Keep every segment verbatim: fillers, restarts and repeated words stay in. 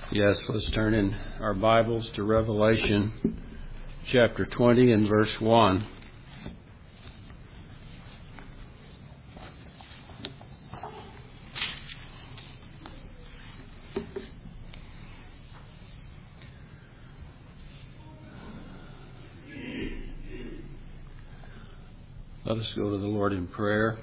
Yes, let's turn in our Bibles to Revelation chapter twenty and verse one. Let us go to the Lord in prayer.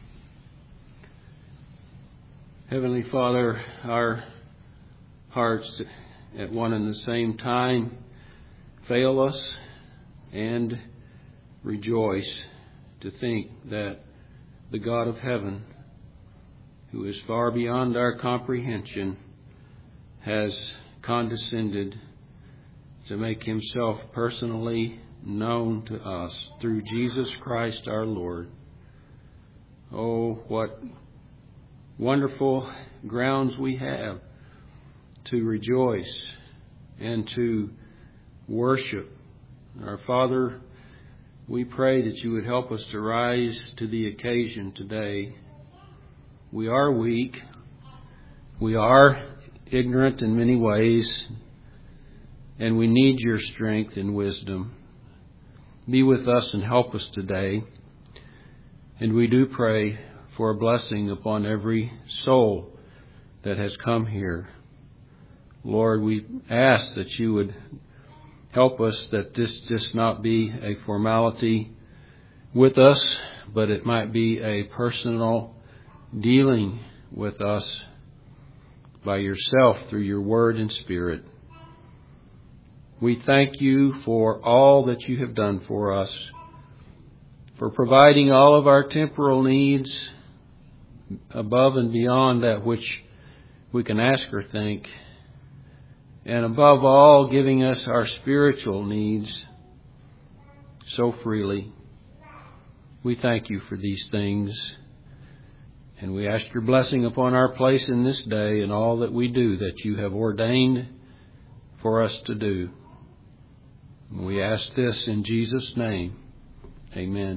Heavenly Father, our hearts at one and the same time fail us and rejoice to think that the God of heaven, who is far beyond our comprehension, has condescended to make himself personally known to us through Jesus Christ our Lord. Oh, what wonderful grounds we have to rejoice and to worship. Our Father, we pray that you would help us to rise to the occasion today. We are weak. We are ignorant in many ways, and we need your strength and wisdom. Be with us and help us today. And we do pray for a blessing upon every soul that has come here. Lord, we ask that you would help us, that this just not be a formality with us, but it might be a personal dealing with us by yourself through your word and spirit. We thank you for all that you have done for us, for providing all of our temporal needs above and beyond that which we can ask or think, and above all, giving us our spiritual needs so freely. We thank you for these things, and we ask your blessing upon our place in this day and all that we do that you have ordained for us to do. We ask this in Jesus' name. Amen.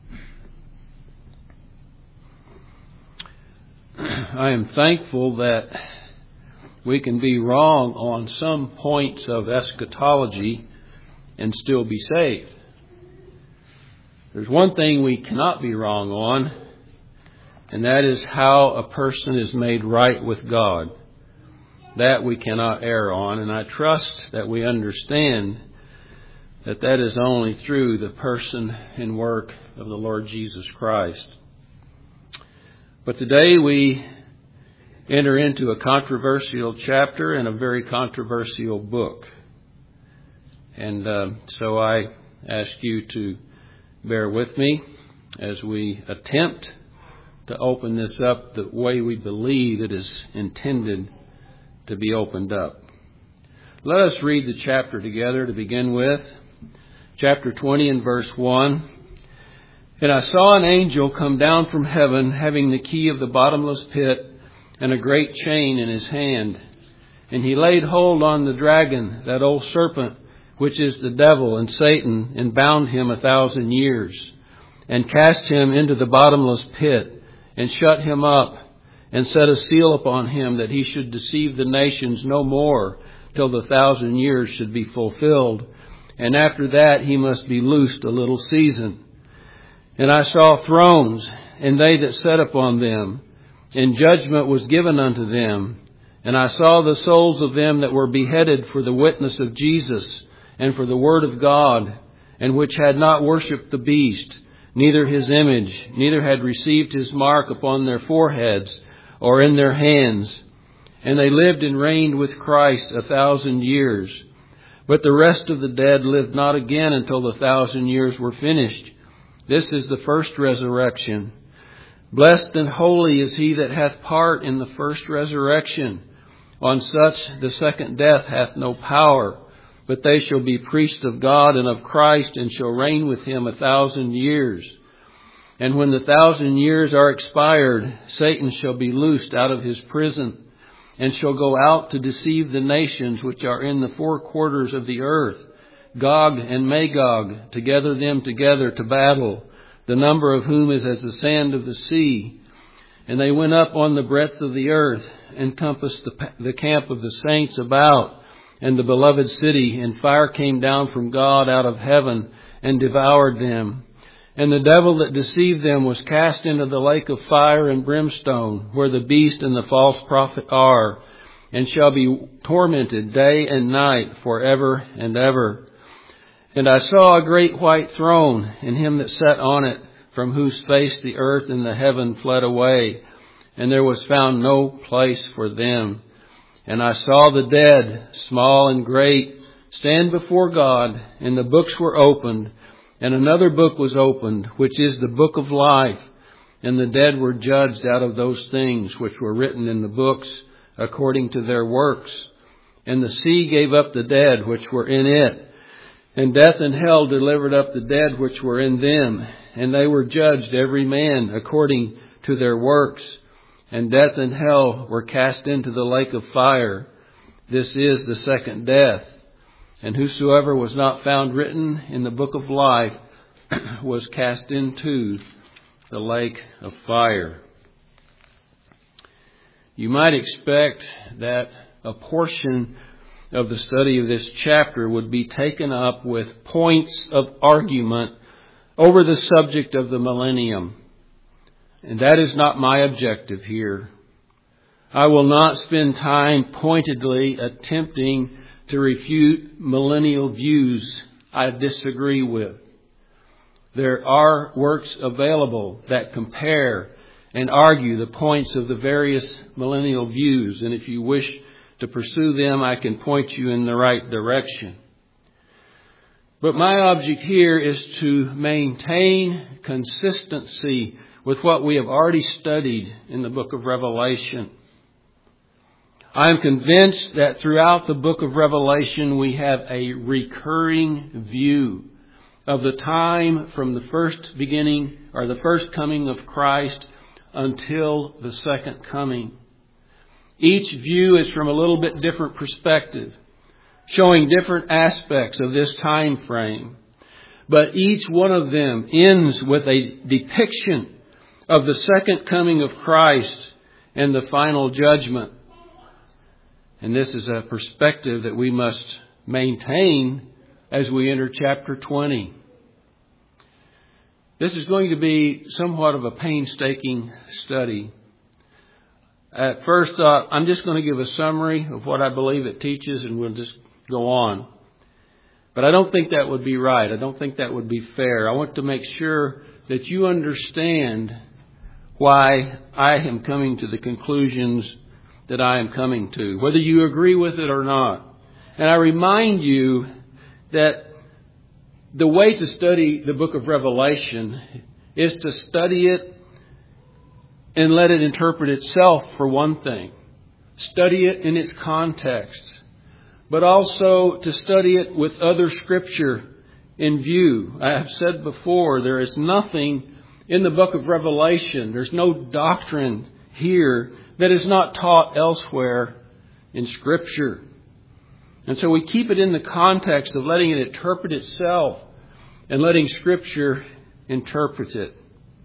I am thankful that we can be wrong on some points of eschatology and still be saved. There's one thing we cannot be wrong on, and that is how a person is made right with God. That we cannot err on, and I trust that we understand that that is only through the person and work of the Lord Jesus Christ. But today we enter into a controversial chapter in a very controversial book. And uh, so I ask you to bear with me as we attempt to open this up the way we believe it is intended to be opened up. Let us read the chapter together to begin with. Chapter twenty and verse one. And I saw an angel come down from heaven, having the key of the bottomless pit and a great chain in his hand. And he laid hold on the dragon, that old serpent, which is the devil and Satan, and bound him a thousand years, and cast him into the bottomless pit, and shut him up, and set a seal upon him, that he should deceive the nations no more, till the thousand years should be fulfilled. And after that he must be loosed a little season. And I saw thrones, and they that sat upon them, and judgment was given unto them. And I saw the souls of them that were beheaded for the witness of Jesus, and for the word of God, and which had not worshipped the beast, neither his image, neither had received his mark upon their foreheads, or in their hands. And they lived and reigned with Christ a thousand years. But the rest of the dead lived not again until the thousand years were finished. This is the first resurrection. Blessed and holy is he that hath part in the first resurrection. On such the second death hath no power, but they shall be priests of God and of Christ, and shall reign with him a thousand years. And when the thousand years are expired, Satan shall be loosed out of his prison, and shall go out to deceive the nations which are in the four quarters of the earth, Gog and Magog, to gather them together to battle, the number of whom is as the sand of the sea. And they went up on the breadth of the earth, encompassed the, the camp of the saints about, and the beloved city, and fire came down from God out of heaven and devoured them. And the devil that deceived them was cast into the lake of fire and brimstone, where the beast and the false prophet are, and shall be tormented day and night forever and ever. And I saw a great white throne, and him that sat on it, from whose face the earth and the heaven fled away, and there was found no place for them. And I saw the dead, small and great, stand before God, and the books were opened, and another book was opened, which is the book of life. And the dead were judged out of those things which were written in the books, according to their works. And the sea gave up the dead which were in it, and death and hell delivered up the dead which were in them, and they were judged every man according to their works. And death and hell were cast into the lake of fire. This is the second death. And whosoever was not found written in the book of life was cast into the lake of fire. You might expect that a portion of the study of this chapter would be taken up with points of argument over the subject of the millennium. And that is not my objective here. I will not spend time pointedly attempting to refute millennial views I disagree with. There are works available that compare and argue the points of the various millennial views. And if you wish to pursue them, I can point you in the right direction. But my object here is to maintain consistency with what we have already studied in the book of Revelation. I am convinced that throughout the book of Revelation we have a recurring view of the time from the first beginning or the first coming of Christ until the second coming. Each view is from a little bit different perspective, showing different aspects of this time frame. But each one of them ends with a depiction of the second coming of Christ and the final judgment. And this is a perspective that we must maintain as we enter chapter twenty. This is going to be somewhat of a painstaking study. At first, uh, I'm just going to give a summary of what I believe it teaches, and we'll just go on. But I don't think that would be right. I don't think that would be fair. I want to make sure that you understand why I am coming to the conclusions that I am coming to, whether you agree with it or not. And I remind you that the way to study the book of Revelation is to study it and let it interpret itself, for one thing. Study it in its context. But also to study it with other scripture in view. I have said before, there is nothing in the book of Revelation, there's no doctrine here that is not taught elsewhere in Scripture. And so we keep it in the context of letting it interpret itself and letting Scripture interpret it.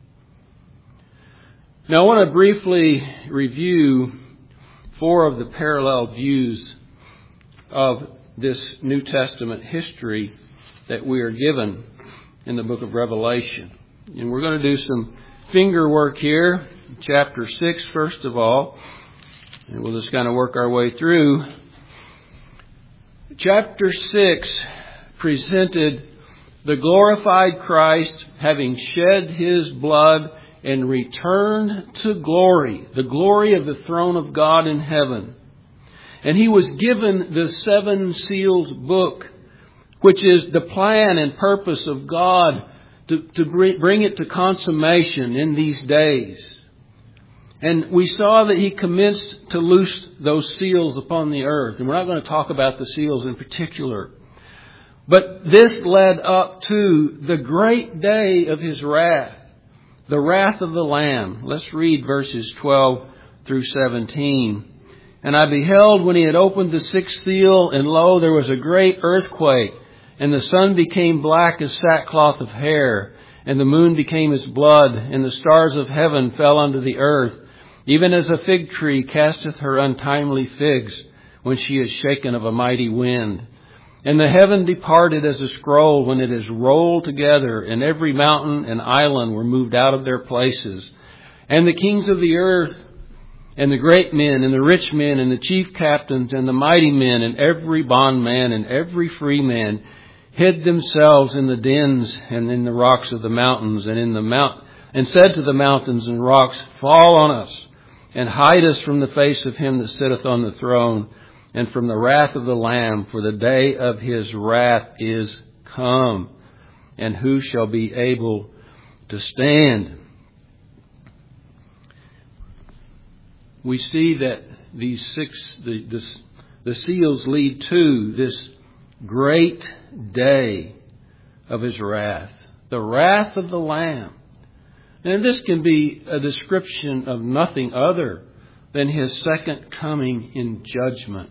Now I want to briefly review four of the parallel views of this New Testament history that we are given in the book of Revelation. And we're going to do some finger work here. Chapter six, first of all. And we'll just kind of work our way through. Chapter six presented the glorified Christ having shed His blood and returned to glory, the glory of the throne of God in heaven. And He was given the seven sealed book, which is the plan and purpose of God to, to bring it to consummation in these days. And we saw that He commenced to loose those seals upon the earth. And we're not going to talk about the seals in particular. But this led up to the great day of His wrath, the wrath of the Lamb. Let's read verses twelve through seventeen. And I beheld when He had opened the sixth seal, and lo, there was a great earthquake, and the sun became black as sackcloth of hair, and the moon became as blood, and the stars of heaven fell unto the earth, even as a fig tree casteth her untimely figs when she is shaken of a mighty wind. And the heaven departed as a scroll when it is rolled together, and every mountain and island were moved out of their places. And the kings of the earth, and the great men, and the rich men, and the chief captains, and the mighty men, and every bondman, and every free man, hid themselves in the dens and in the rocks of the mountains, and in the mount, and said to the mountains and rocks, Fall on us, and hide us from the face of him that sitteth on the throne, and from the wrath of the Lamb, for the day of his wrath is come. And who shall be able to stand? We see that these six, the, the, the seals lead to this great day of his wrath, the wrath of the Lamb. And this can be a description of nothing other than his second coming in judgment.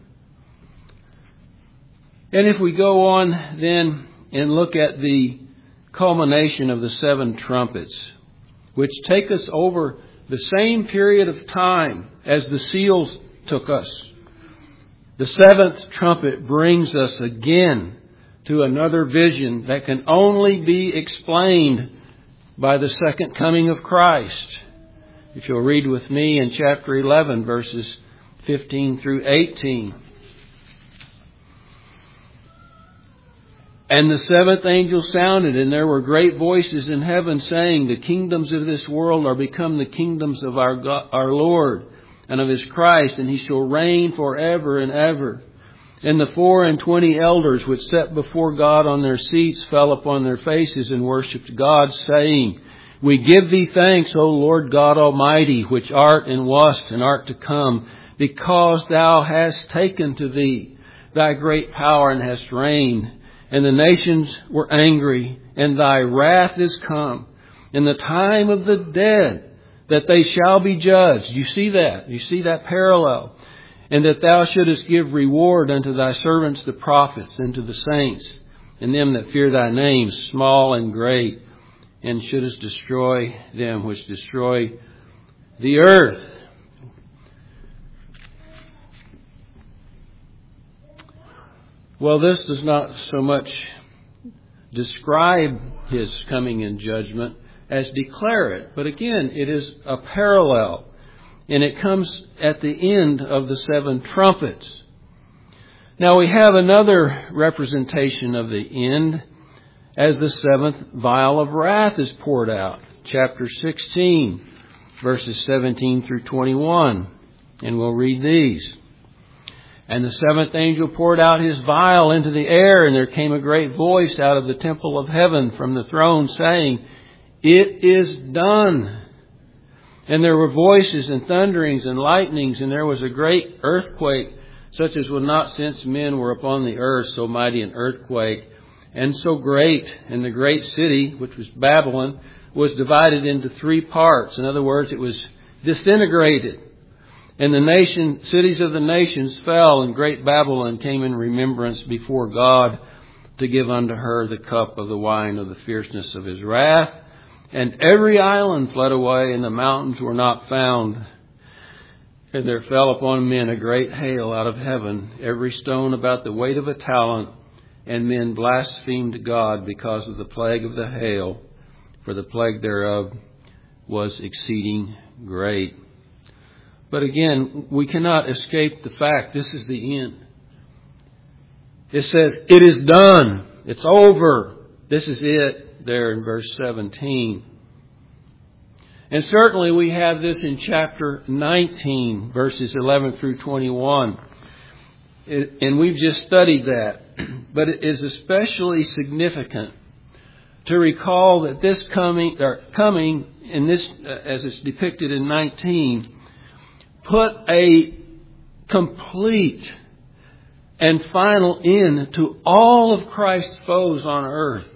And if we go on then and look at the culmination of the seven trumpets, which take us over the same period of time as the seals took us, the seventh trumpet brings us again to another vision that can only be explained by the second coming of Christ. If you'll read with me in chapter eleven, verses fifteen through eighteen. And the seventh angel sounded, and there were great voices in heaven saying, The kingdoms of this world are become the kingdoms of our God, our Lord, and of his Christ, and he shall reign forever and ever. And the four and twenty elders which sat before God on their seats fell upon their faces and worshipped God, saying, We give thee thanks, O Lord God Almighty, which art and wast and art to come, because thou hast taken to thee thy great power and hast reigned. And the nations were angry, and thy wrath is come, in the time of the dead, that they shall be judged. You see that? You see that parallel? And that thou shouldest give reward unto thy servants the prophets, and to the saints, and them that fear thy name, small and great, and shouldest destroy them which destroy the earth. Well, this does not so much describe his coming in judgment as declare it. But again, it is a parallel. And it comes at the end of the seven trumpets. Now we have another representation of the end as the seventh vial of wrath is poured out. Chapter sixteen, verses seventeen through twenty-one. And we'll read these. And the seventh angel poured out his vial into the air, and there came a great voice out of the temple of heaven from the throne, saying, It is done. And there were voices and thunderings and lightnings, and there was a great earthquake, such as was not since men were upon the earth, so mighty an earthquake, and so great. And the great city, which was Babylon, was divided into three parts. In other words, it was disintegrated. And the nation, cities of the nations fell, and great Babylon came in remembrance before God to give unto her the cup of the wine of the fierceness of his wrath. And every island fled away, and the mountains were not found. And there fell upon men a great hail out of heaven, every stone about the weight of a talent. And men blasphemed God because of the plague of the hail, for the plague thereof was exceeding great. But again, we cannot escape the fact this is the end. It says, it is done. It's over. This is it, there in verse seventeen. And certainly we have this in chapter nineteen, verses eleven through twenty-one. It, and we've just studied that. But it is especially significant to recall that this coming, or coming in this, uh, as it's depicted in nineteen, put a complete and final end to all of Christ's foes on earth.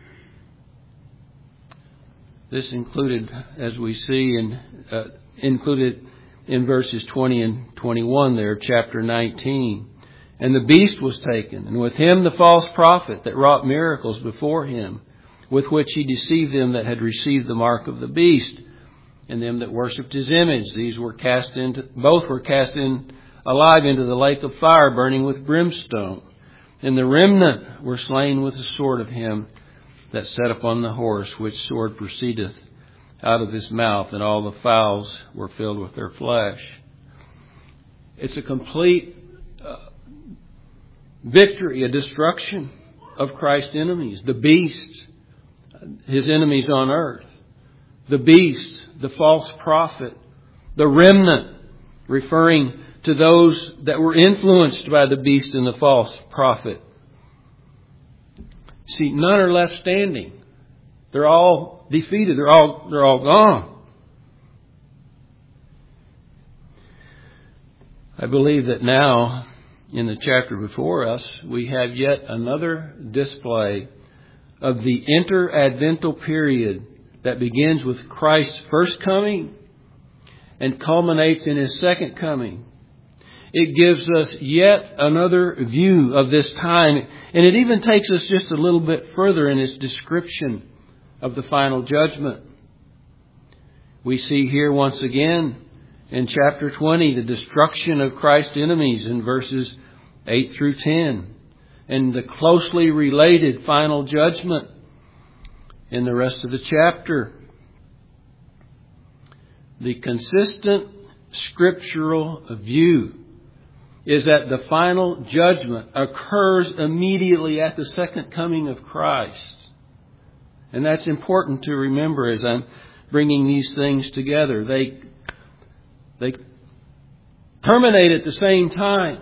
This included, as we see, in, uh, included in verses twenty and twenty-one there, chapter nineteen. And the beast was taken, and with him the false prophet that wrought miracles before him, with which he deceived them that had received the mark of the beast, and them that worshipped his image. These were cast into, both were cast in alive into the lake of fire, burning with brimstone. And the remnant were slain with the sword of him that sat upon the horse, which sword proceedeth out of his mouth, and all the fowls were filled with their flesh. It's a complete uh, victory, a destruction of Christ's enemies, the beast, his enemies on earth, the beast, the false prophet, the remnant, referring to those that were influenced by the beast and the false prophet. See, none are left standing. They're all defeated. They're all, they're all gone. I believe that now, in the chapter before us, we have yet another display of the interadvental period that begins with Christ's first coming and culminates in his second coming. It gives us yet another view of this time, and it even takes us just a little bit further in its description of the final judgment. We see here once again in chapter twenty the destruction of Christ's enemies in verses eight through ten, and the closely related final judgment in the rest of the chapter. The consistent scriptural view is that the final judgment occurs immediately at the second coming of Christ. And that's important to remember as I'm bringing these things together. They, they terminate at the same time.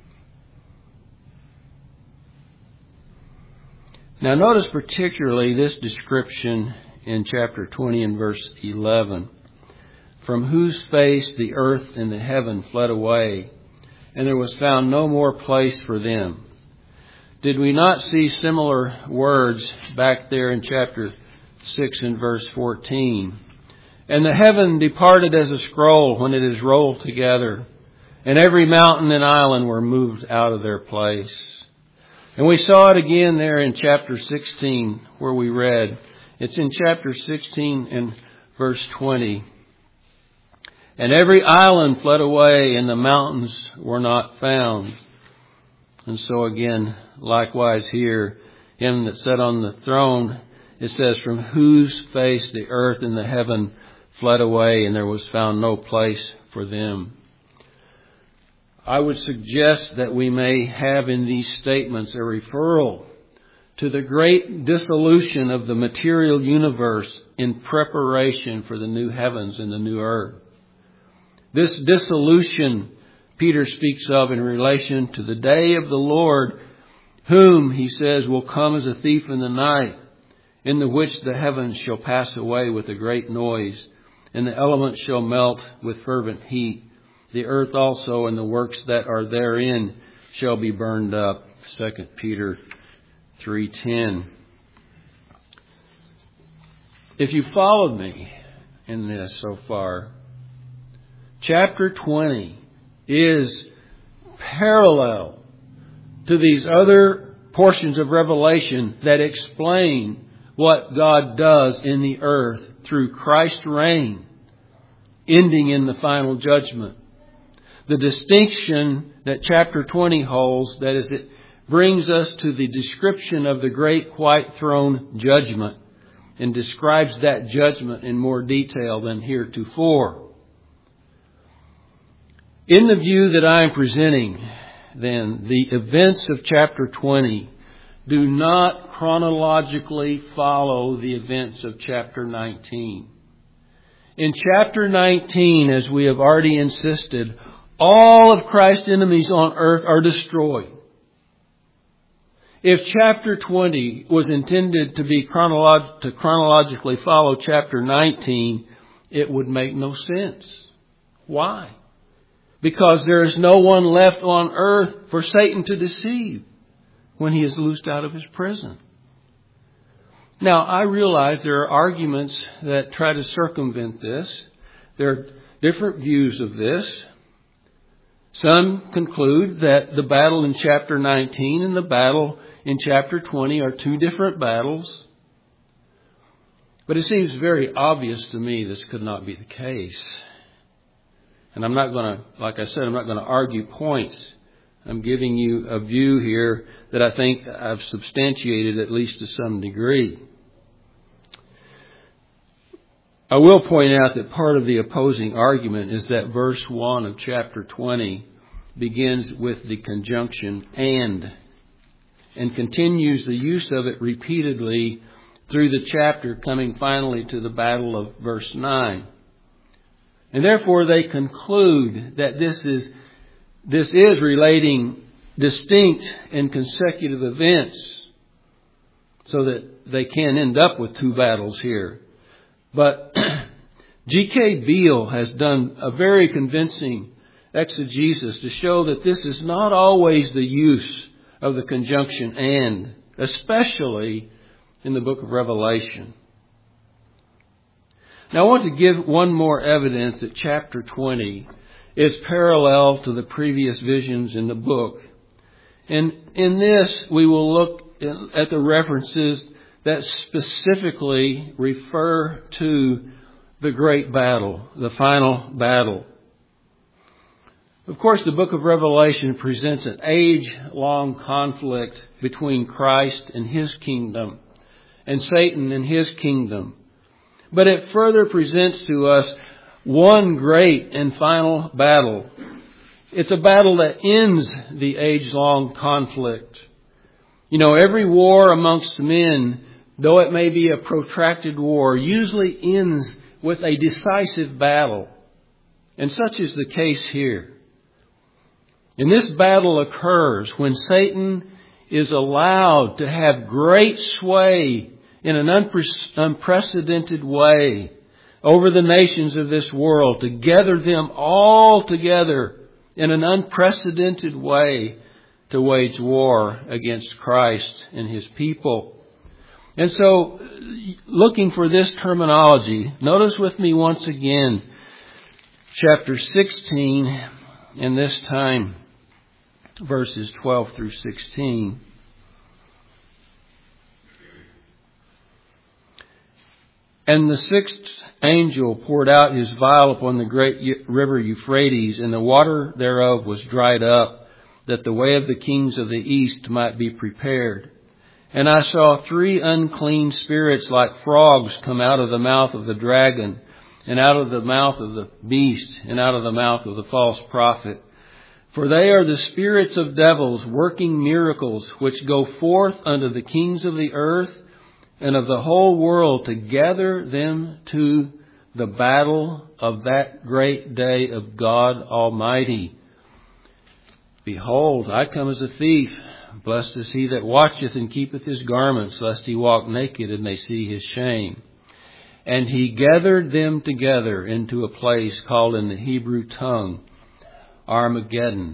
Now notice particularly this description in chapter twenty and verse eleven. From whose face the earth and the heaven fled away, and there was found no more place for them. Did we not see similar words back there in chapter six and verse fourteen? And the heaven departed as a scroll when it is rolled together, and every mountain and island were moved out of their place. And we saw it again there in chapter sixteen where we read. It's in chapter sixteen and verse twenty. And every island fled away, and the mountains were not found. And so again, likewise here, him that sat on the throne, it says, from whose face the earth and the heaven fled away, and there was found no place for them. I would suggest that we may have in these statements a referral to the great dissolution of the material universe in preparation for the new heavens and the new earth. This dissolution Peter speaks of in relation to the day of the Lord, whom, he says, will come as a thief in the night, in the which the heavens shall pass away with a great noise, and the elements shall melt with fervent heat. The earth also and the works that are therein shall be burned up. Second Peter three ten. If you followed me in this so far, chapter twenty is parallel to these other portions of Revelation that explain what God does in the earth through Christ's reign, ending in the final judgment. The distinction that chapter twenty holds, that is, it brings us to the description of the great white throne judgment and describes that judgment in more detail than heretofore. In the view that I am presenting, then, the events of chapter twenty do not chronologically follow the events of chapter nineteen. In chapter nineteen, as we have already insisted, all of Christ's enemies on earth are destroyed. If chapter twenty was intended to be chronolog- to chronologically follow chapter nineteen, it would make no sense. Why? Because there is no one left on earth for Satan to deceive when he is loosed out of his prison. Now, I realize there are arguments that try to circumvent this. There are different views of this. Some conclude that the battle in chapter nineteen and the battle in chapter twenty are two different battles. But it seems very obvious to me this could not be the case. And I'm not going to, like I said, I'm not going to argue points. I'm giving you a view here that I think I've substantiated at least to some degree. I will point out that part of the opposing argument is that verse one of chapter twenty begins with the conjunction and, and continues the use of it repeatedly through the chapter, coming finally to the battle of verse nine. And therefore they conclude that this is this is relating distinct and consecutive events, so that they can end up with two battles here. But G K Beale has done a very convincing exegesis to show that this is not always the use of the conjunction and, especially in the book of Revelation. Now I want to give one more evidence that chapter twenty is parallel to the previous visions in the book. And in this we will look at the references that specifically refer to the great battle, the final battle. Of course, the book of Revelation presents an age-long conflict between Christ and his kingdom and Satan and his kingdom. But it further presents to us one great and final battle. It's a battle that ends the age-long conflict. You know, every war amongst men, though it may be a protracted war, usually ends with a decisive battle. And such is the case here. And this battle occurs when Satan is allowed to have great sway in an unpre- unprecedented way over the nations of this world, to gather them all together in an unprecedented way to wage war against Christ and his people. And so, looking for this terminology, notice with me once again, chapter sixteen, and this time verses twelve through sixteen. And the sixth angel poured out his vial upon the great river Euphrates, and the water thereof was dried up, that the way of the kings of the east might be prepared. And I saw three unclean spirits like frogs come out of the mouth of the dragon, and out of the mouth of the beast, and out of the mouth of the false prophet. For they are the spirits of devils, working miracles, which go forth unto the kings of the earth and of the whole world, to gather them to the battle of that great day of God Almighty. Behold, I come as a thief. Blessed is he that watcheth and keepeth his garments, lest he walk naked and they see his shame. And he gathered them together into a place called in the Hebrew tongue Armageddon.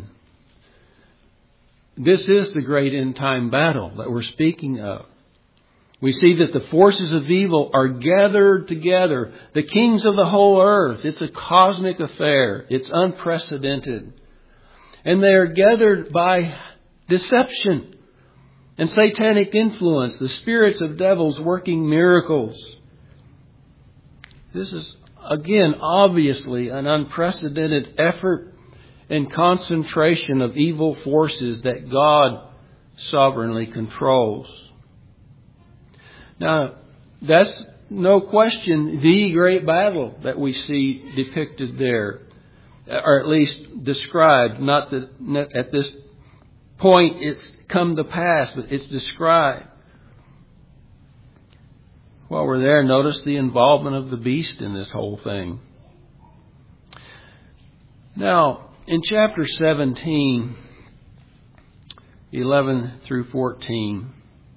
This is the great end time battle that we're speaking of. We see that the forces of evil are gathered together. The kings of the whole earth. It's a cosmic affair. It's unprecedented. And they are gathered by deception and satanic influence. The spirits of devils working miracles. This is, again, obviously an unprecedented effort and concentration of evil forces that God sovereignly controls. Now, that's no question the great battle that we see depicted there, or at least described. Not that at this point it's come to pass, but it's described. While we're there, notice the involvement of the beast in this whole thing. Now, in chapter seventeen, eleven through fourteen,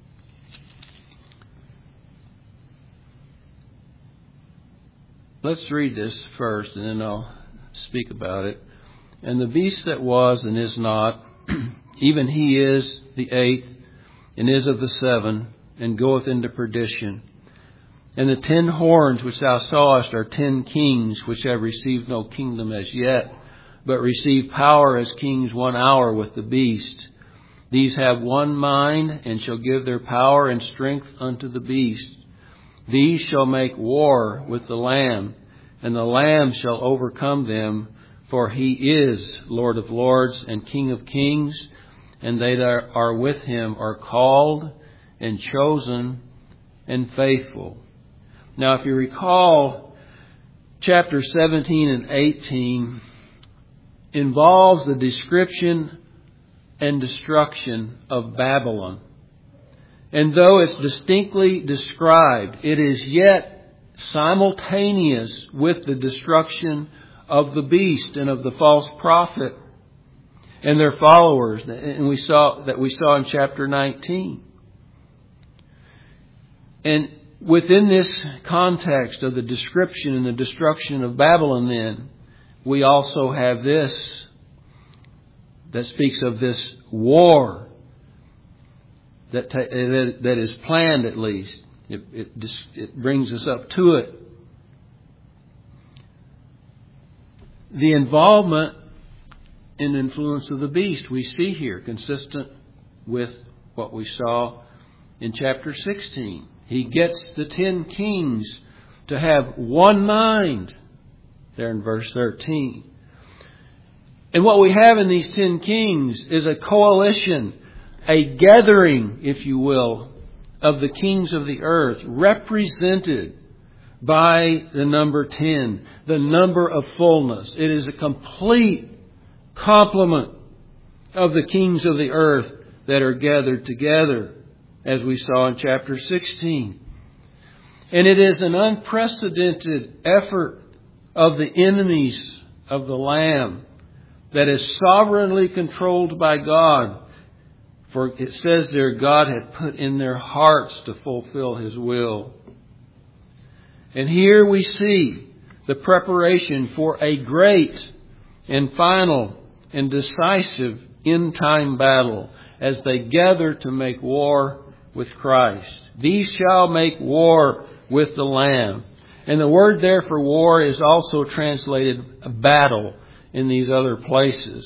let's read this first and then I'll speak about it. And the beast that was and is not, even he is the eighth, and is of the seven, and goeth into perdition. And the ten horns which thou sawest are ten kings, which have received no kingdom as yet, but receive power as kings one hour with the beast. These have one mind, and shall give their power and strength unto the beast. These shall make war with the Lamb, and the Lamb shall overcome them, for He is Lord of lords and King of kings, and they that are with Him are called and chosen and faithful. Now, if you recall, chapter seventeen and eighteen involves the description and destruction of Babylon. And though it's distinctly described, it is yet simultaneous with the destruction of the beast and of the false prophet and their followers, and we saw that we saw in chapter nineteen. And within this context of the description and the destruction of Babylon, then, we also have this that speaks of this war that ta- that is planned, at least. It, it, it brings us up to it. The involvement and influence of the beast we see here, consistent with what we saw in chapter sixteen. He gets the ten kings to have one mind, there in verse thirteen. And what we have in these ten kings is a coalition, a gathering, if you will, of the kings of the earth, represented by the number ten, the number of fullness. It is a complete complement of the kings of the earth that are gathered together, as we saw in chapter sixteen. And it is an unprecedented effort of the enemies of the Lamb that is sovereignly controlled by God. For it says there, God had put in their hearts to fulfill His will. And here we see the preparation for a great and final and decisive end-time battle as they gather to make war with Christ. These shall make war with the Lamb. And the word there for war is also translated battle in these other places.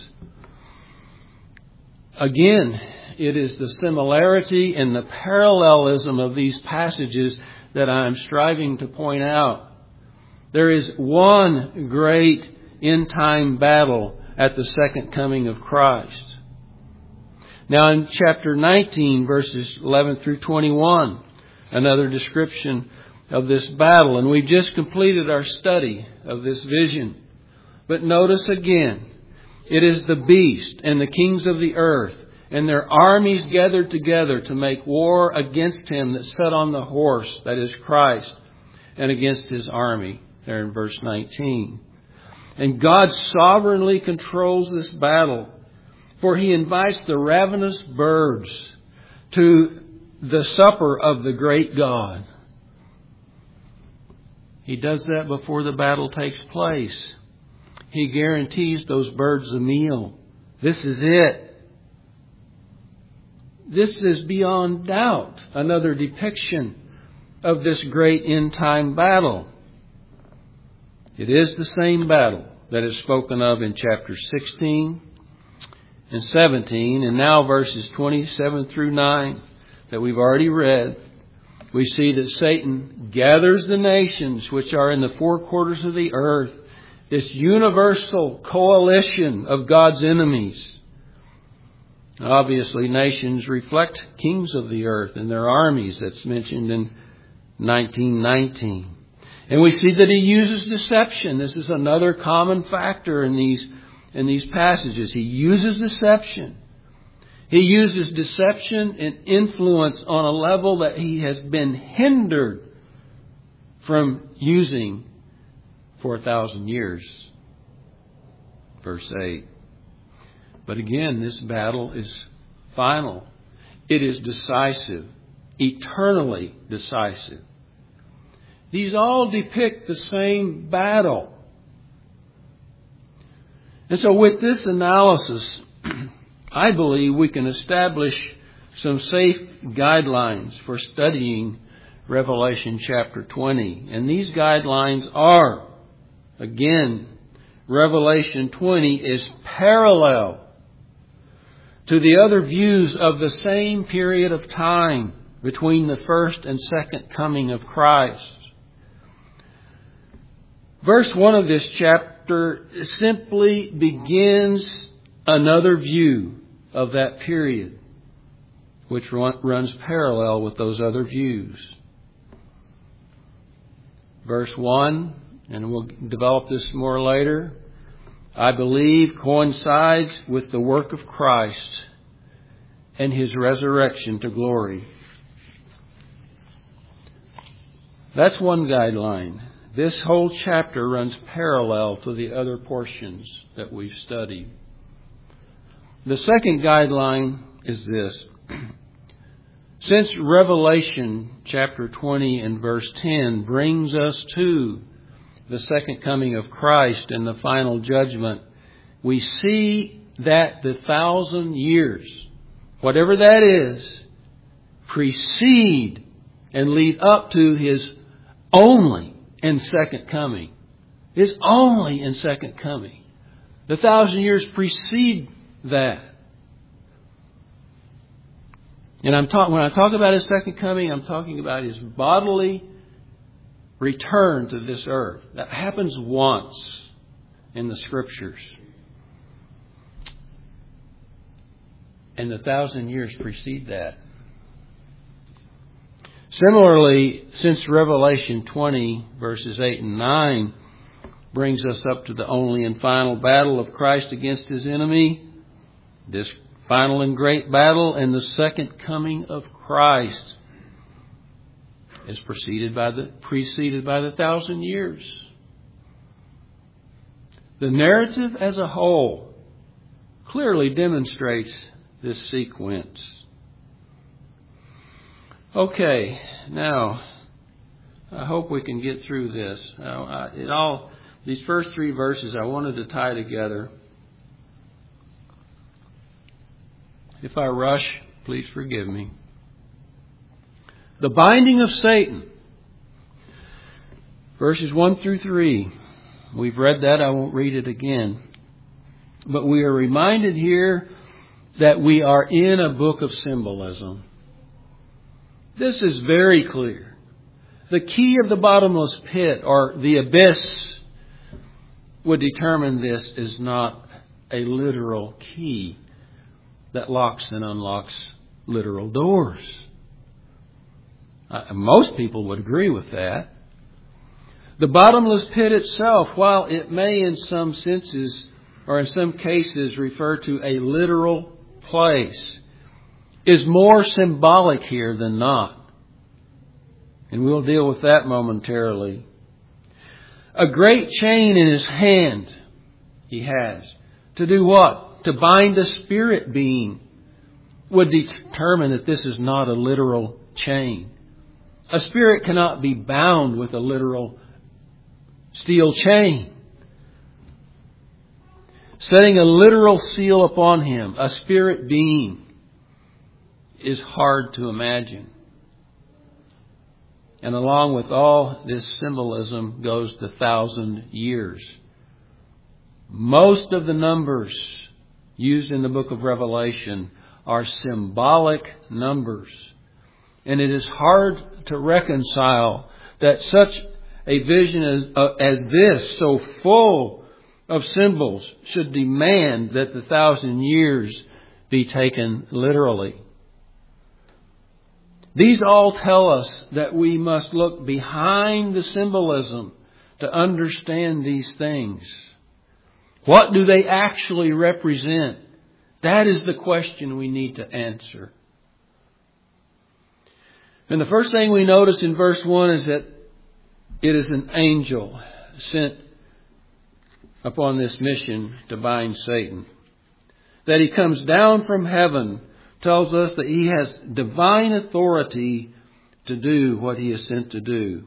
Again, it is the similarity and the parallelism of these passages that I'm striving to point out. There is one great end-time battle at the second coming of Christ. Now in chapter nineteen, verses eleven through twenty-one, another description of this battle. And we've just completed our study of this vision. But notice again, it is the beast and the kings of the earth and their armies gathered together to make war against him that sat on the horse, that is Christ, and against his army, there in verse nineteen. And God sovereignly controls this battle, for He invites the ravenous birds to the supper of the great God. He does that before the battle takes place. He guarantees those birds a meal. This is it. This is beyond doubt another depiction of this great end-time battle. It is the same battle that is spoken of in chapter sixteen and seventeen, and now verses twenty-seven through nine that we've already read. We see that Satan gathers the nations which are in the four quarters of the earth, this universal coalition of God's enemies. Obviously, nations reflect kings of the earth and their armies. That's mentioned in nineteen nineteen. And we see that he uses deception. This is another common factor in these, in these passages. He uses deception. He uses deception and influence on a level that he has been hindered from using for a thousand years. Verse eight. But again, this battle is final. It is decisive, eternally decisive. These all depict the same battle. And so with this analysis, I believe we can establish some safe guidelines for studying Revelation chapter twenty. And these guidelines are, again, Revelation twenty is parallel to the other views of the same period of time, between the first and second coming of Christ. Verse one of this chapter simply begins another view of that period, which runs parallel with those other views. Verse one, and we'll develop this more later, I believe coincides with the work of Christ and His resurrection to glory. That's one guideline. This whole chapter runs parallel to the other portions that we've studied. The second guideline is this. Since Revelation chapter twenty and verse ten brings us to the second coming of Christ and the final judgment, we see that the thousand years, whatever that is, precede and lead up to His only and second coming. His only and second coming. The thousand years precede that. And I'm talk, when I talk about His second coming, I'm talking about His bodily return to this earth. That happens once in the Scriptures. And the thousand years precede that. Similarly, since Revelation twenty, verses eight and nine, brings us up to the only and final battle of Christ against His enemy, this final and great battle and the second coming of Christ is preceded by the preceded by the thousand years. The narrative as a whole clearly demonstrates this sequence. Okay, now I hope we can get through this. Now, I, it all these first three verses I wanted to tie together. If I rush, please forgive me. The binding of Satan. Verses one through three. We've read that. I won't read it again. But we are reminded here that we are in a book of symbolism. This is very clear. The key of the bottomless pit or the abyss would determine this is not a literal key that locks and unlocks literal doors. Uh, most people would agree with that. The bottomless pit itself, while it may in some senses or in some cases refer to a literal place, is more symbolic here than not. And we'll deal with that momentarily. A great chain in his hand he has. To do what? To bind a spirit being would determine that this is not a literal chain. A spirit cannot be bound with a literal steel chain. Setting a literal seal upon him, a spirit being, is hard to imagine. And along with all this symbolism goes the thousand years. Most of the numbers used in the book of Revelation are symbolic numbers. And it is hard to reconcile that such a vision as, uh, as this, so full of symbols, should demand that the thousand years be taken literally. These all tell us that we must look behind the symbolism to understand these things. What do they actually represent? That is the question we need to answer. And the first thing we notice in verse one is that it is an angel sent upon this mission to bind Satan. That he comes down from heaven tells us that he has divine authority to do what he is sent to do.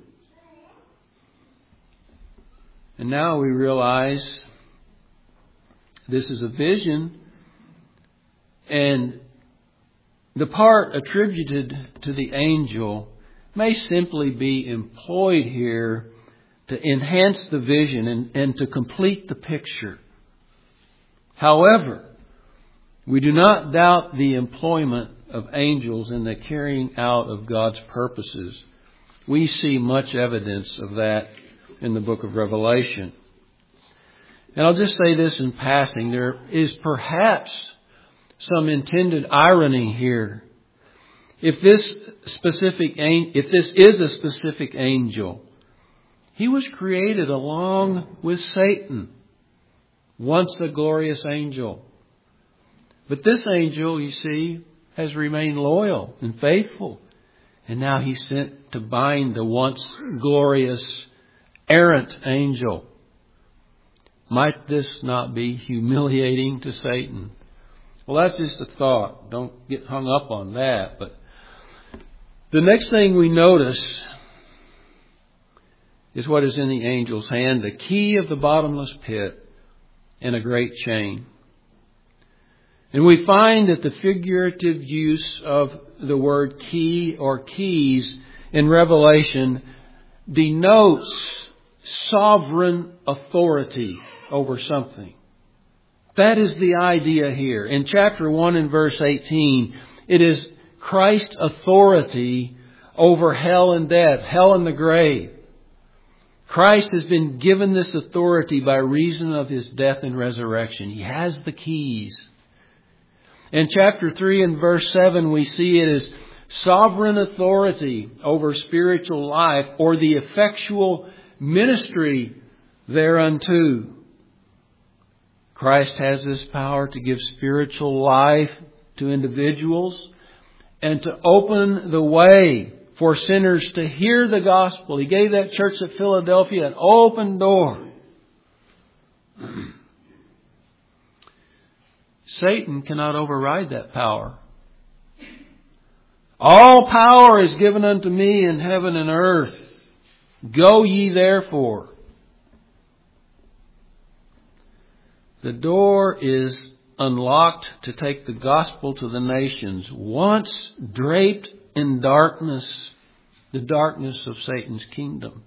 And now we realize this is a vision, and the part attributed to the angel may simply be employed here to enhance the vision and, and to complete the picture. However, we do not doubt the employment of angels in the carrying out of God's purposes. We see much evidence of that in the book of Revelation. And I'll just say this in passing. There is perhaps some intended irony here. If this specific, if this is a specific angel, he was created along with Satan, once a glorious angel. But this angel, you see, has remained loyal and faithful. And now he's sent to bind the once glorious, errant angel. Might this not be humiliating to Satan? Well, that's just a thought. Don't get hung up on that. But the next thing we notice is what is in the angel's hand, the key of the bottomless pit and a great chain. And we find that the figurative use of the word key or keys in Revelation denotes sovereign authority over something. That is the idea here. In chapter one and verse eighteen, it is Christ's authority over hell and death, hell and the grave. Christ has been given this authority by reason of His death and resurrection. He has the keys. In chapter three and verse seven, we see it as sovereign authority over spiritual life, or the effectual ministry thereunto. Christ has this power to give spiritual life to individuals and to open the way for sinners to hear the gospel. He gave that church at Philadelphia an open door. Satan cannot override that power. All power is given unto me in heaven and earth. Go ye therefore. The door is unlocked to take the gospel to the nations, once draped in darkness, the darkness of Satan's kingdom.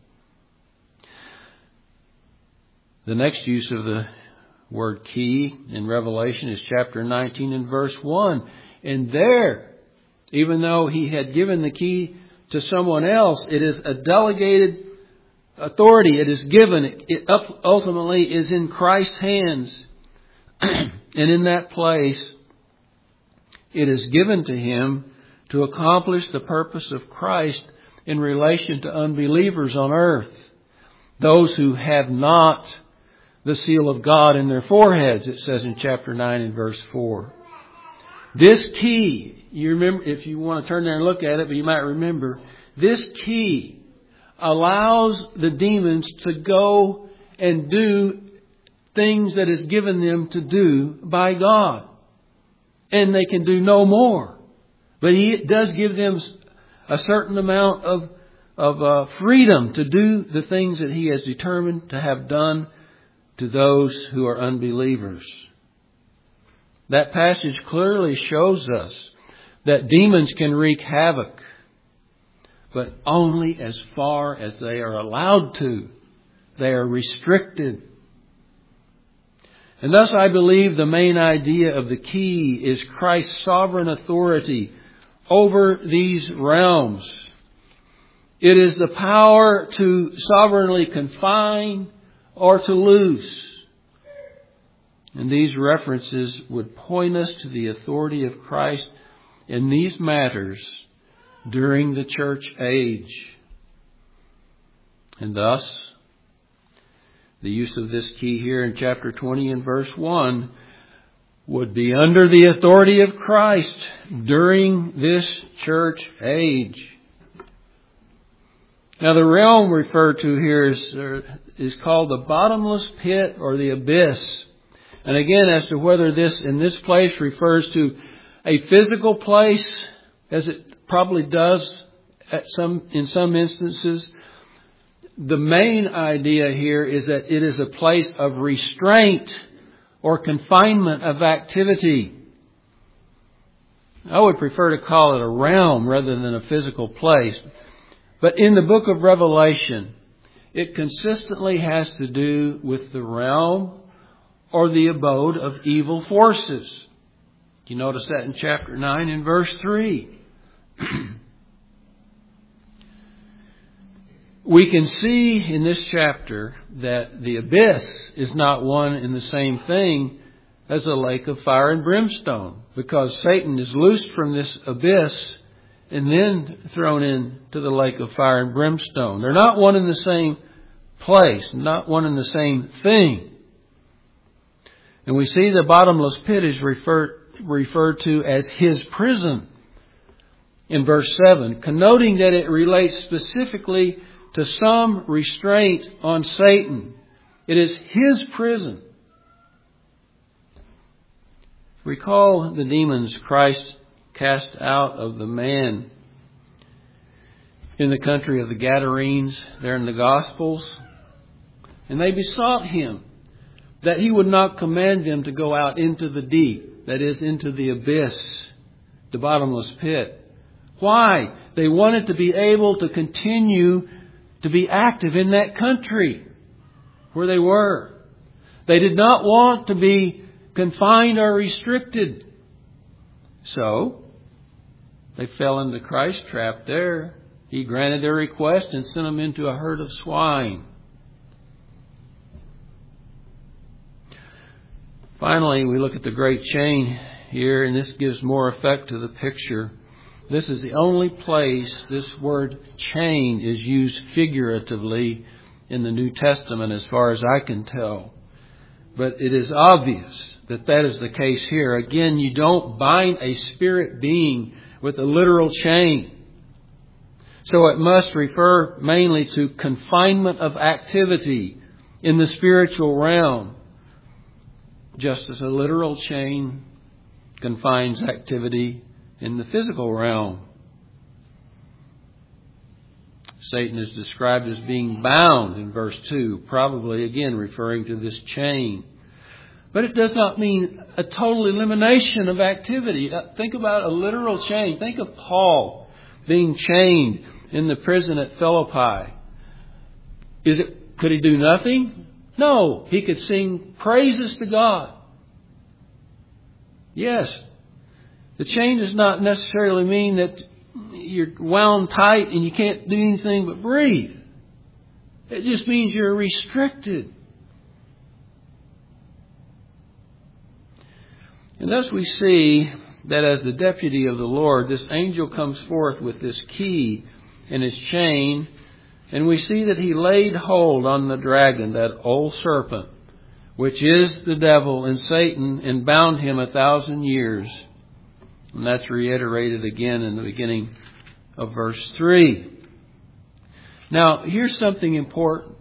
The next use of the word key in Revelation is chapter nineteen and verse one. And there, even though he had given the key to someone else, it is a delegated authority. It is given. It ultimately is in Christ's hands. And in that place, it is given to Him to accomplish the purpose of Christ in relation to unbelievers on earth. Those who have not the seal of God in their foreheads, it says in chapter nine and verse four. This key, you remember, if you want to turn there and look at it, but you might remember, this key allows the demons to go and do things that is given them to do by God. And they can do no more. But He does give them a certain amount of, of uh, freedom to do the things that He has determined to have done to those who are unbelievers. That passage clearly shows us that demons can wreak havoc, but only as far as they are allowed to. They are restricted. And thus I believe the main idea of the key is Christ's sovereign authority over these realms. It is the power to sovereignly confine or to loose. And these references would point us to the authority of Christ in these matters during the church age. And thus, the use of this key here in chapter twenty and verse one would be under the authority of Christ during this church age. Now the realm referred to here is, is called the bottomless pit or the abyss. And again, as to whether this in this place refers to a physical place, as it probably does at some in some instances, the main idea here is that it is a place of restraint or confinement of activity. I would prefer to call it a realm rather than a physical place. But in the book of Revelation, it consistently has to do with the realm or the abode of evil forces. You notice that in chapter nine and verse three. We can see in this chapter that the abyss is not one and the same thing as a lake of fire and brimstone, because Satan is loosed from this abyss and then thrown into the lake of fire and brimstone. They're not one and the same place, not one and the same thing. And we see the bottomless pit is referred referred to as his prison in verse seven, connoting that it relates specifically to some restraint on Satan. It is his prison. Recall the demons Christ cast out of the man in the country of the Gadarenes, there in the Gospels. And they besought him that he would not command them to go out into the deep, that is, into the abyss, the bottomless pit. Why? They wanted to be able to continue to be active in that country where they were. They did not want to be confined or restricted. So, they fell into Christ's trap there. He granted their request and sent them into a herd of swine. Finally, we look at the great chain here, and this gives more effect to the picture. This is the only place this word chain is used figuratively in the New Testament as far as I can tell. But it is obvious that that is the case here. Again, you don't bind a spirit being with a literal chain. So it must refer mainly to confinement of activity in the spiritual realm, just as a literal chain confines activity in the physical realm. Satan is described as being bound in verse two, probably again referring to this chain. But it does not mean a total elimination of activity. Think about a literal chain. Think of Paul being chained in the prison at Philippi. Is it, could he do nothing? No, he could sing praises to God. Yes. The chain does not necessarily mean that you're wound tight and you can't do anything but breathe. It just means you're restricted. And thus we see that as the deputy of the Lord, this angel comes forth with this key in his chain, and we see that he laid hold on the dragon, that old serpent, which is the devil and Satan, and bound him a thousand years. And that's reiterated again in the beginning of verse three. Now, here's something important.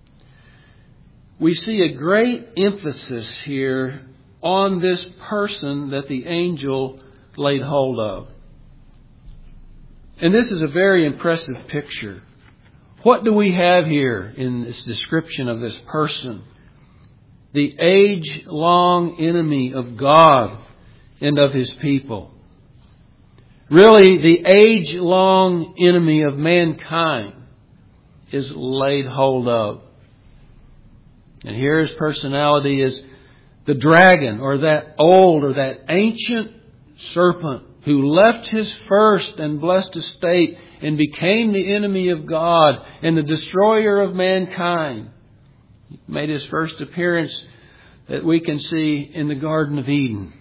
We see a great emphasis here on this person that the angel laid hold of. And this is a very impressive picture. What do we have here in this description of this person? The age-long enemy of God and of His people. Really, the age-long enemy of mankind is laid hold of. And here his personality is the dragon, or that old or that ancient serpent who left his first and blessed estate and became the enemy of God and the destroyer of mankind. He made his first appearance that we can see in the Garden of Eden.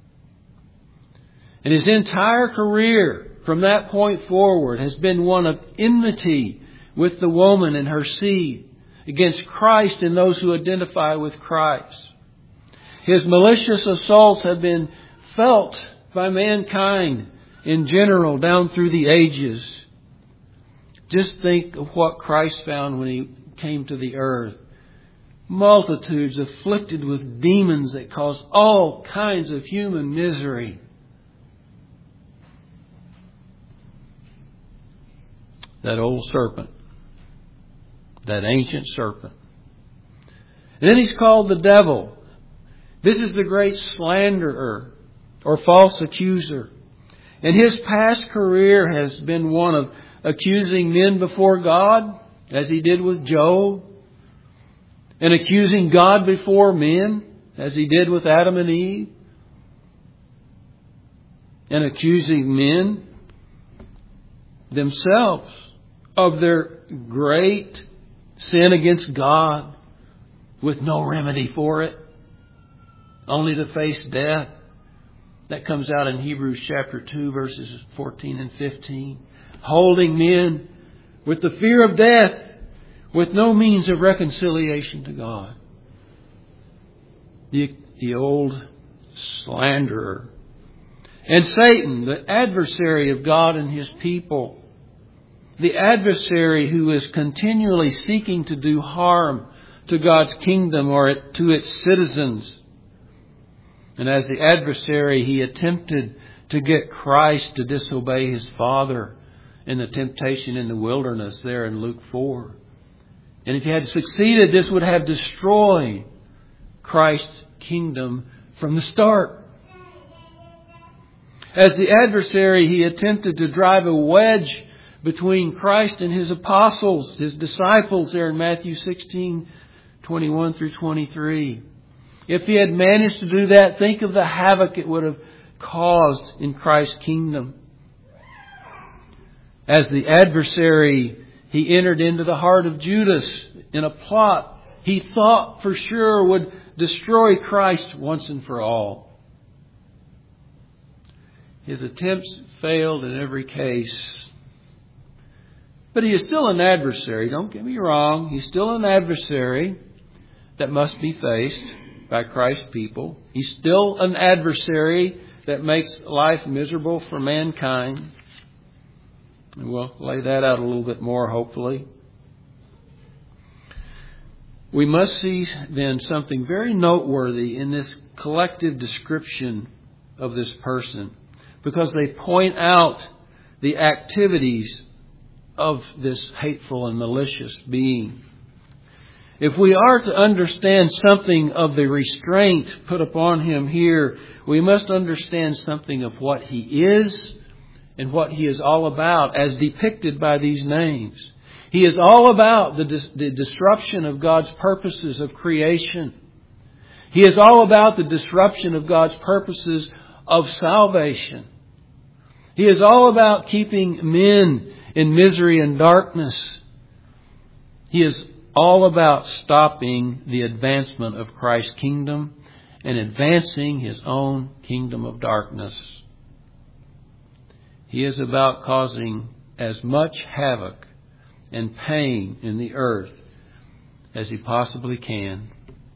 And his entire career from that point forward has been one of enmity with the woman and her seed against Christ and those who identify with Christ. His malicious assaults have been felt by mankind in general down through the ages. Just think of what Christ found when He came to the earth. Multitudes afflicted with demons that cause all kinds of human misery. That old serpent. That ancient serpent. And then He's called the devil. This is the great slanderer or false accuser. And his past career has been one of accusing men before God, as he did with Job, and accusing God before men, as he did with Adam and Eve. and accusing men themselves of their great sin against God with no remedy for it, only to face death. That comes out in Hebrews chapter two, verses fourteen and fifteen. Holding men with the fear of death, with no means of reconciliation to God. The, the old slanderer. And Satan, the adversary of God and His people. The adversary who is continually seeking to do harm to God's kingdom or to its citizens. And as the adversary, he attempted to get Christ to disobey His Father in the temptation in the wilderness there in Luke four. And if he had succeeded, this would have destroyed Christ's kingdom from the start. As the adversary, he attempted to drive a wedge between Christ and His apostles, His disciples there in Matthew sixteen, twenty-one through twenty-three. If he had managed to do that, think of the havoc it would have caused in Christ's kingdom. As the adversary, he entered into the heart of Judas in a plot he thought for sure would destroy Christ once and for all. His attempts failed in every case. But he is still an adversary. Don't get me wrong. He's still an adversary that must be faced by Christ's people. He's still an adversary that makes life miserable for mankind. And we'll lay that out a little bit more, hopefully. We must see then something very noteworthy in this collective description of this person, because they point out the activities of this hateful and malicious being. If we are to understand something of the restraint put upon him here, we must understand something of what he is and what he is all about as depicted by these names. He is all about the, dis- the disruption of God's purposes of creation. He is all about the disruption of God's purposes of salvation. He is all about keeping men in misery and darkness. He is all about stopping the advancement of Christ's kingdom and advancing His own kingdom of darkness. He is about causing as much havoc and pain in the earth as He possibly can.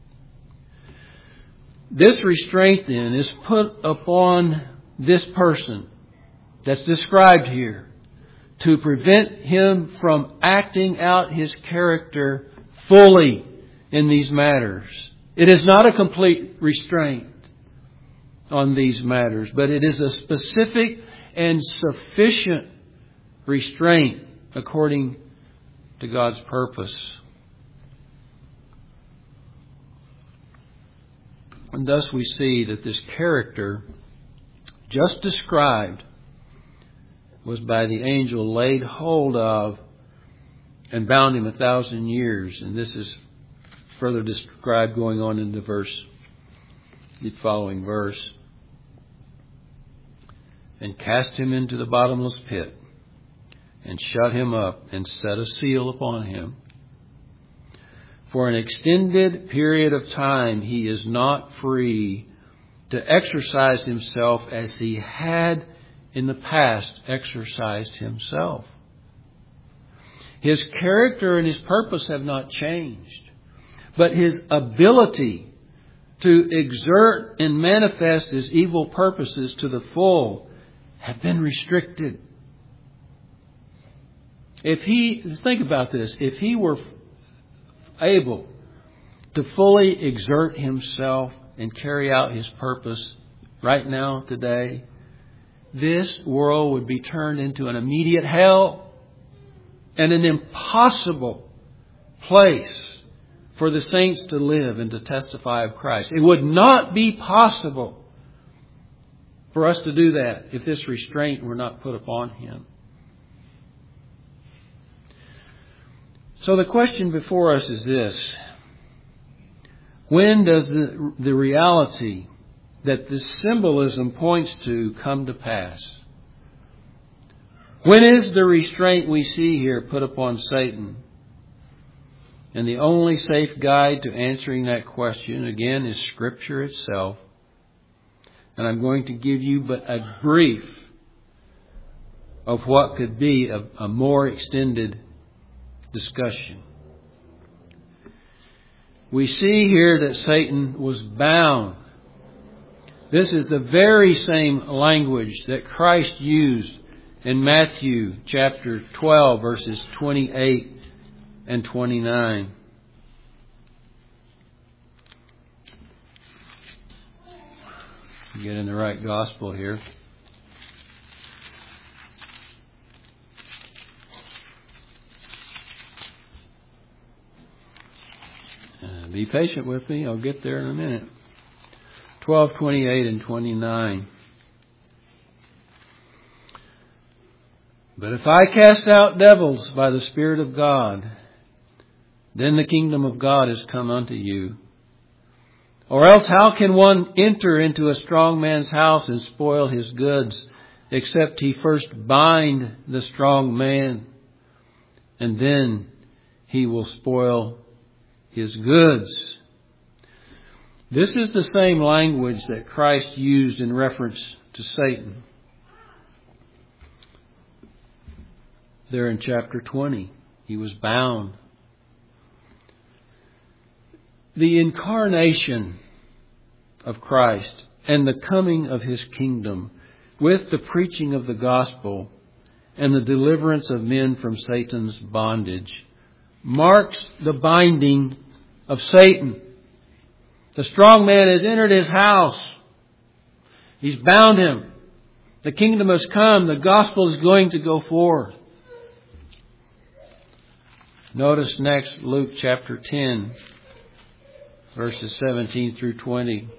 This restraint then is put upon this person that's described here to prevent him from acting out his character fully in these matters. It is not a complete restraint on these matters, but it is a specific and sufficient restraint according to God's purpose. And thus we see that this character just described was by the angel laid hold of and bound him a thousand years. And this is further described going on in the verse, the following verse. And cast him into the bottomless pit, and shut him up, and set a seal upon him. For an extended period of time he is not free to exercise himself as he had in the past exercised himself. His character and his purpose have not changed, but his ability to exert and manifest his evil purposes to the full have been restricted. If he, think about this, if he were able to fully exert himself and carry out his purpose right now, today, this world would be turned into an immediate hell and an impossible place for the saints to live and to testify of Christ. It would not be possible for us to do that if this restraint were not put upon him. So the question before us is this: when does the, the reality that this symbolism points to come to pass? When is the restraint we see here put upon Satan? And the only safe guide to answering that question, again, is Scripture itself. And I'm going to give you but a brief of what could be a, a more extended discussion. We see here that Satan was bound. This is the very same language that Christ used in Matthew chapter twelve, verses twenty-eight and twenty-nine. Get in the right gospel here. Uh, be patient with me. I'll get there in a minute. twelve, twenty-eight and twenty-nine. But if I cast out devils by the Spirit of God, then the kingdom of God is come unto you. Or else how can one enter into a strong man's house and spoil his goods, except he first bind the strong man, and then he will spoil his goods? This is the same language that Christ used in reference to Satan. There in chapter twenty, he was bound. The incarnation of Christ and the coming of His kingdom with the preaching of the gospel and the deliverance of men from Satan's bondage marks the binding of Satan. The strong man has entered his house. He's bound him. The kingdom has come. The gospel is going to go forth. Notice next Luke chapter ten, verses seventeen through twenty.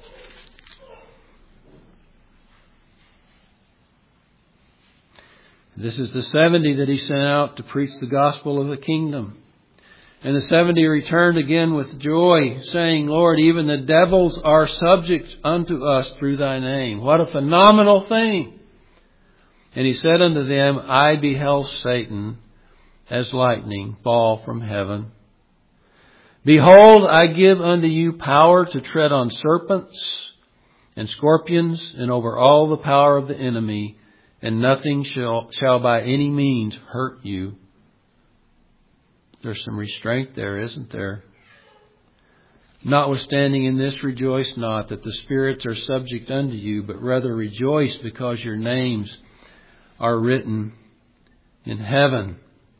This is the seventy that he sent out to preach the gospel of the kingdom. And the seventy returned again with joy, saying, Lord, even the devils are subject unto us through thy name. What a phenomenal thing! And he said unto them, I beheld Satan as lightning fall from heaven. Behold, I give unto you power to tread on serpents and scorpions and over all the power of the enemy, and nothing shall, shall by any means hurt you. There's some restraint there, isn't there? Notwithstanding in this, rejoice not that the spirits are subject unto you, but rather rejoice because your names are written in heaven.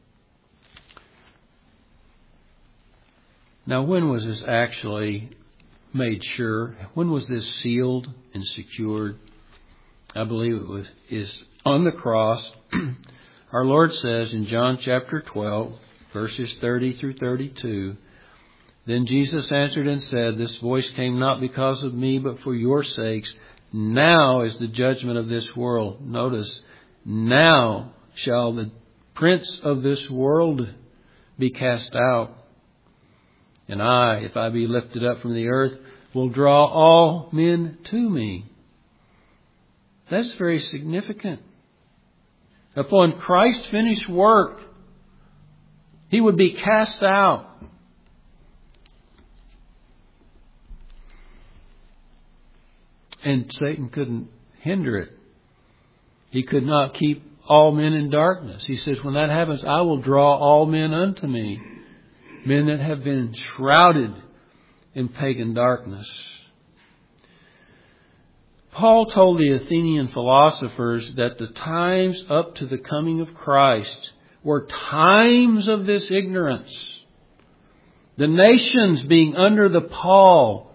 Now, when was this actually made sure? When was this sealed and secured? I believe it was is on the cross. Our Lord says in John chapter twelve, verses thirty through thirty-two, Then Jesus answered and said, This voice came not because of me, but for your sakes. Now is the judgment of this world. Notice, now shall the prince of this world be cast out. And I, if I be lifted up from the earth, will draw all men to me. That's very significant. Upon Christ's finished work, He would be cast out. And Satan couldn't hinder it. He could not keep all men in darkness. He says, when that happens, I will draw all men unto me. Men that have been shrouded in pagan darkness. Paul told the Athenian philosophers that the times up to the coming of Christ were times of this ignorance. The nations being under the pall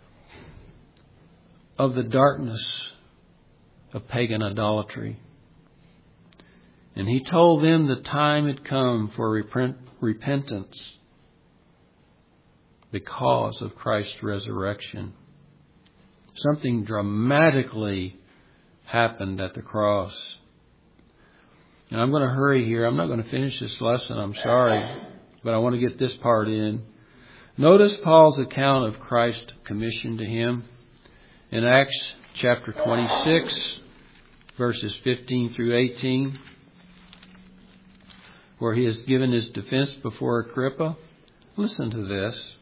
of the darkness of pagan idolatry. And he told them the time had come for repent, repentance because of Christ's resurrection. Something dramatically happened at the cross. And I'm going to hurry here. I'm not going to finish this lesson. I'm sorry. But I want to get this part in. Notice Paul's account of Christ's commission to him in Acts chapter twenty-six, verses fifteen through eighteen, where he has given his defense before Agrippa. Listen to this.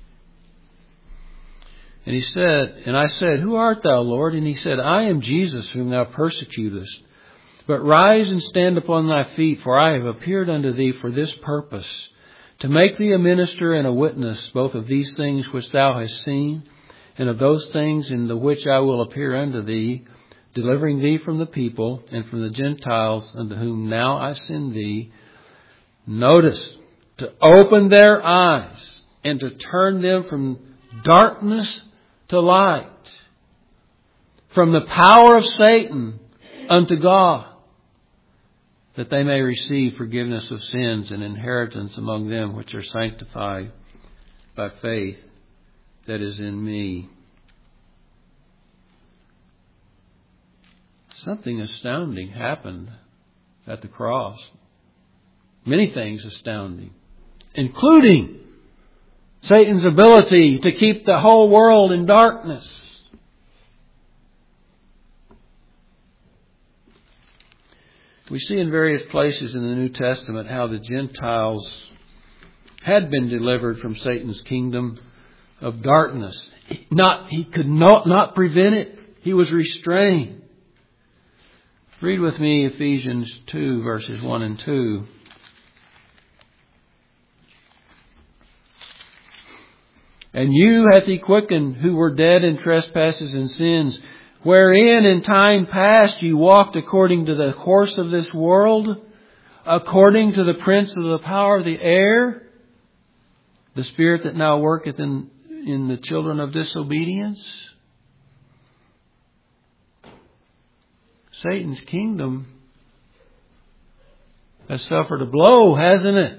And he said, and I said, Who art thou, Lord? And he said, I am Jesus whom thou persecutest. But rise and stand upon thy feet, for I have appeared unto thee for this purpose, to make thee a minister and a witness, both of these things which thou hast seen, and of those things in the which I will appear unto thee, delivering thee from the people and from the Gentiles, unto whom now I send thee. Notice, to open their eyes and to turn them from darkness to light, from the power of Satan unto God, that they may receive forgiveness of sins and inheritance among them which are sanctified by faith that is in me. Something astounding happened at the cross. Many things astounding, including Satan's ability to keep the whole world in darkness. We see in various places in the New Testament how the Gentiles had been delivered from Satan's kingdom of darkness. Not, he could not, not prevent it. He was restrained. Read with me Ephesians two, verses one and two. And you hath he quickened, who were dead in trespasses and sins, wherein in time past you walked according to the course of this world, according to the prince of the power of the air, the spirit that now worketh in, in the children of disobedience. Satan's kingdom has suffered a blow, hasn't it?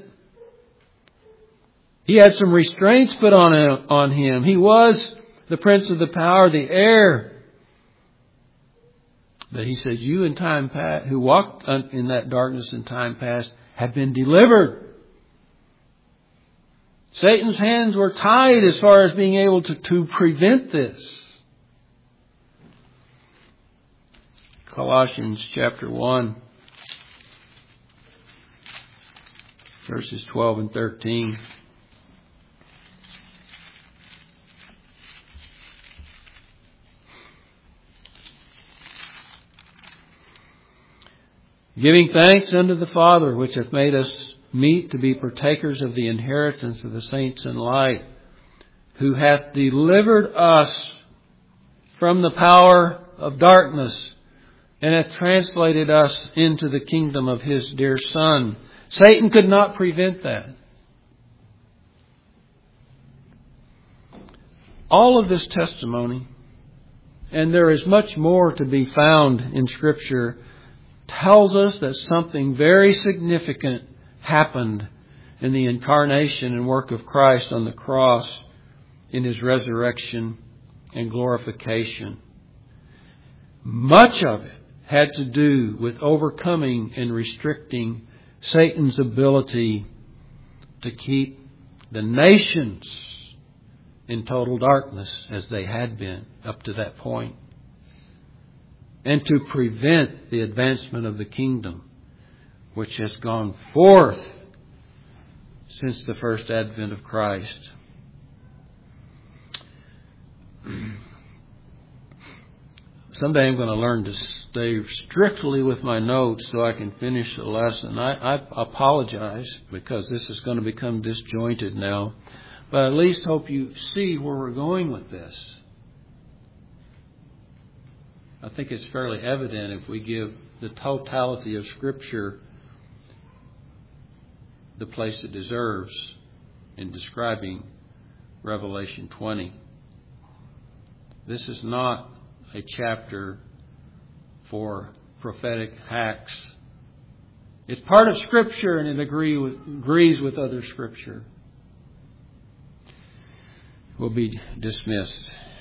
He had some restraints put on him, on him. He was the prince of the power of the air. But he said, you in time past, who walked in that darkness in time past, have been delivered. Satan's hands were tied as far as being able to, to prevent this. Colossians chapter one, verses twelve and thirteen. Giving thanks unto the Father, which hath made us meet to be partakers of the inheritance of the saints in light, who hath delivered us from the power of darkness, and hath translated us into the kingdom of His dear Son. Satan could not prevent that. All of this testimony, and there is much more to be found in Scripture, tells us that something very significant happened in the incarnation and work of Christ on the cross, in His resurrection and glorification. Much of it had to do with overcoming and restricting Satan's ability to keep the nations in total darkness as they had been up to that point, and to prevent the advancement of the kingdom, which has gone forth since the first advent of Christ. Someday I'm going to learn to stay strictly with my notes so I can finish the lesson. I, I apologize because this is going to become disjointed now, but at least hope you see where we're going with this. I think it's fairly evident if we give the totality of Scripture the place it deserves in describing Revelation twenty. This is not a chapter for prophetic hacks. It's part of Scripture, and it agree with, agrees with other Scripture. We'll be dismissed.